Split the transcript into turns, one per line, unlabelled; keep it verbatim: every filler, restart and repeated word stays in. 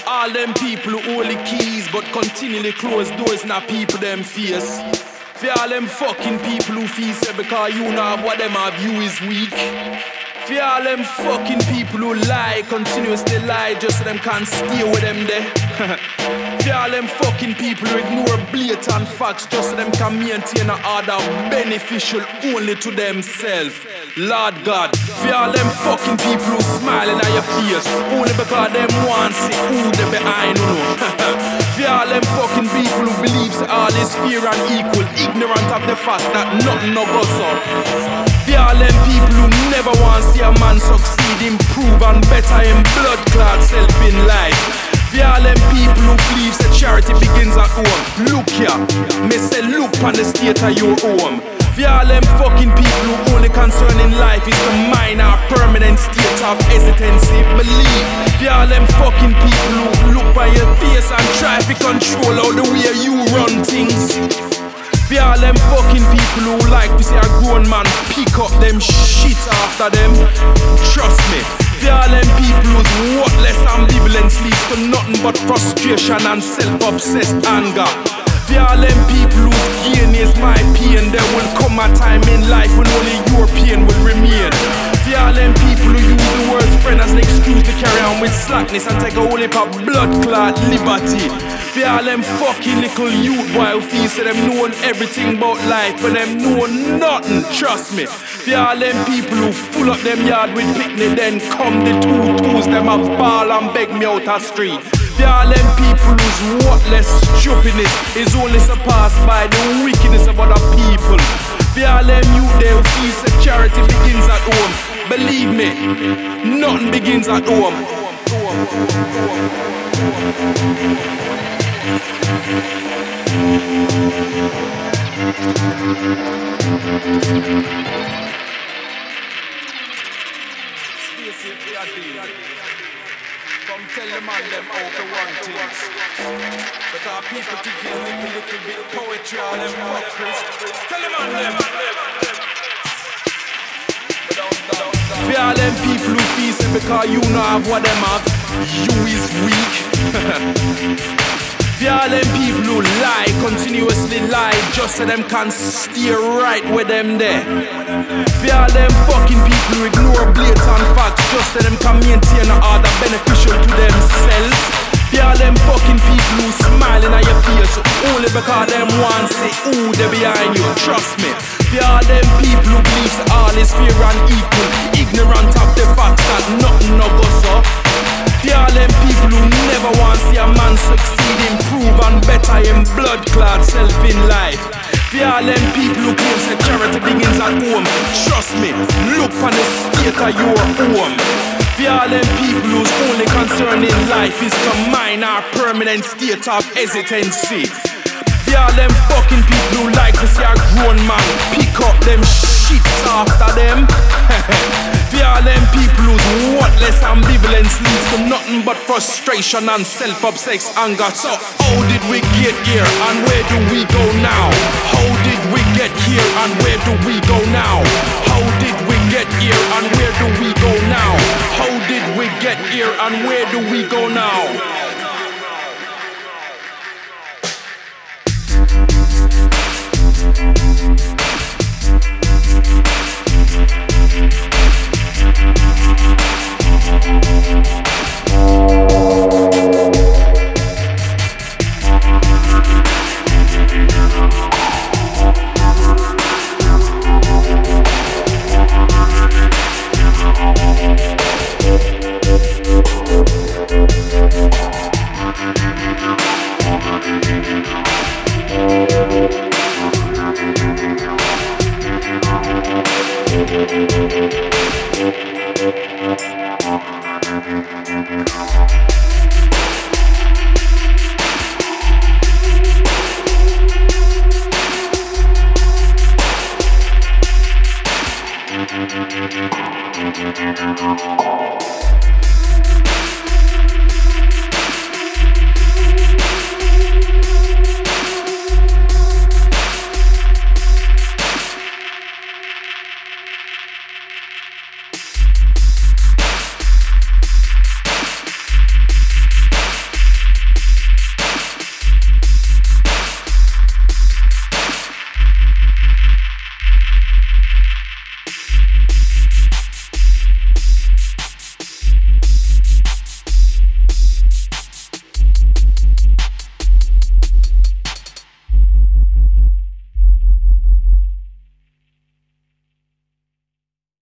All them people who hold the keys but continually close doors in a people them face. For all them fucking people who feel say because you know what them have you is weak. For all them fucking people who lie, continuously lie just so them can't stay with them there. For all them fucking people who ignore blatant facts just so them can maintain an order beneficial only to themselves. Lord God, for all them fucking people who smiling at your face only because them want to see who they behind you know. For all them fucking people who believes all is fair and equal, ignorant of the fact that nothing no goes up. For all them people who never want to see a man succeed, improve and better in blood clot self in life. For all them people who believe that charity begins at home. Look here, me say look on the state of your home. For all them fucking people who only concern in life is to mine our permanent state of hesitancy, believe. For all them fucking people who look by your face and try to control all the way you run things. For all them fucking people who like to see a grown man pick up them shit after them, trust me. For all them people whose worthless ambivalence leads to nothing but frustration and self-obsessed anger. For all them people whose gain is my pain, there will come a time in life when only your pain will remain. For all them people who use the word friend as an excuse to carry on with slackness and take a whole heap of blood clot liberty. For all them fucking little youth boy who feel so them know everything about life but them know nothing, trust me. For all them people who full up them yard with picnic then come the two twos them a ball and beg me out a street. For all them people whose worthless stupidness is only surpassed by the wickedness of other people. For all them youth there who feel that charity begins at home, believe me, nothing begins at home. Come tell the man them how to run things. Because people think it's little, little bit poetry on them fuckers. Tell the man them. For all them people who feel say because you know have what them have, you is weak. For all them people who lie, continuously lie, just so them can stay right with them there. For all them fucking people who ignore blatant facts, just so them can maintain an order beneficial to themselves. For all them fucking people who smiling at your face only because them want to see who they behind you, trust me. For all them people who believe that all is fair and equal, ignorant of the fact that nothing no goes up. For all them people who never want to see a man succeed, improve and better in blood clot self in life. For all them people who claim that charity begins at home, trust me, look on the state of your home. For all them people whose only concern in life is to mine our permanent state of hesitancy. For all them fucking people who like to see a grown man pick up them shit after them. For all them people whose worthless ambivalence leads to nothing but frustration and self-obsessed anger. So how did we get here and where do we go now? How did we get here and where do we go now? How did we get here and where do we go now? How did we get here and where do we go now? Thank you.